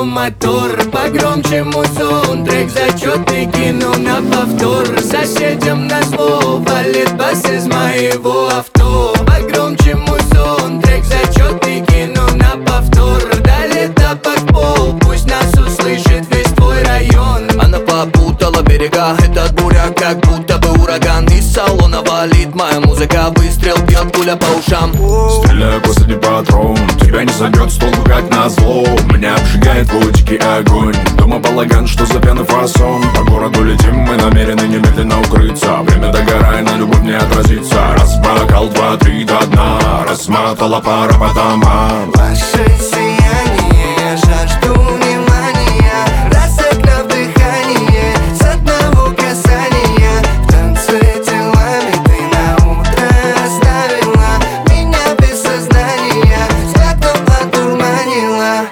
заведем мотор. Погромче музон, трек зачетный кину на повтор. Соседям назло валит бас из моего авто. Погромче музон, трек зачетный кину на повтор. Дали тапок в пол, пусть нас услышит весь твой район. Она попутала берега, этот буряк как будто бы ураган. Из салона валит моя музыка, выстрел бьет пуля по ушам. Стреляю последний патрон, тебя не собьет с толку как назло. Меня обжигает твой дикий огонь. Дома балаган, что за пьяный фасон. По городу летим, мы намерены немедленно укрыться. Время догорай, на любовь не отразится. Раз бокал, два, три до дна. Размотала пара по домам. Ваше сияние, я жажду внимания. Разогнав дыхание с одного касания. В танце телами ты на утро оставила меня без сознания, взглядом одурманила.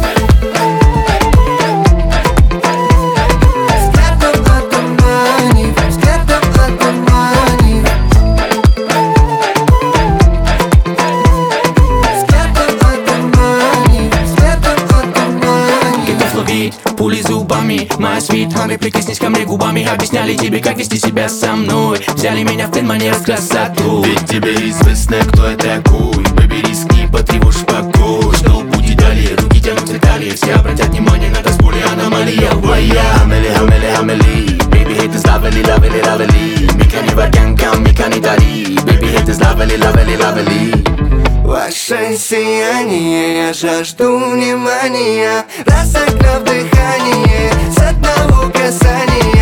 Взглядом одурманив, взглядом одурманив. Готов ловить пули зубами, моя свит, маме, прикоснись ко мне губами. Объясняли тебе, как вести себя со мной. Взяли меня в плен, манера с красоту. Ведь тебе известно, кто я такой. Бэби, рискни, потревожь покой. Что будет далее, руки тянутся к талии. Все обратят внимание на танцполе, аномалия. Моя Хамели, Хамели, Хамели. Baby, hate is lovely, lovely, lovely. Мика не варганка, мика не дари. Baby, hate is lovely, lovely, lovely. Ваше сияние, я жажду внимания. Разогнав дыхание с одного касания.